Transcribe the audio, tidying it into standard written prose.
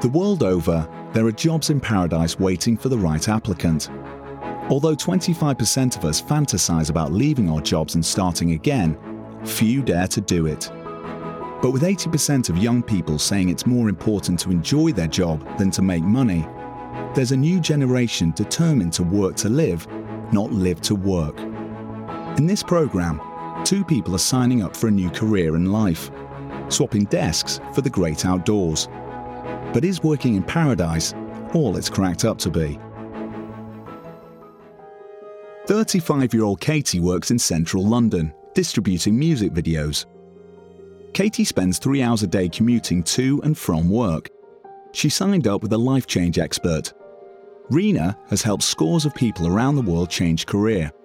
The world over, there are jobs in paradise waiting for the right applicant. Although 25% of us fantasize about leaving our jobs and starting again, few dare to do it. But with 80% of young people saying it's more important to enjoy their job than to make money, there's a new generation determined to work to live, not live to work. In this program, 2 people are signing up for a new career in life, swapping desks for the great outdoors. But is working in paradise all it's cracked up to be? 35-year-old Katie works in central London, distributing music videos. Katie spends 3 hours a day commuting to and from work. She signed up with a life change expert. Rena has helped scores of people around the world change career.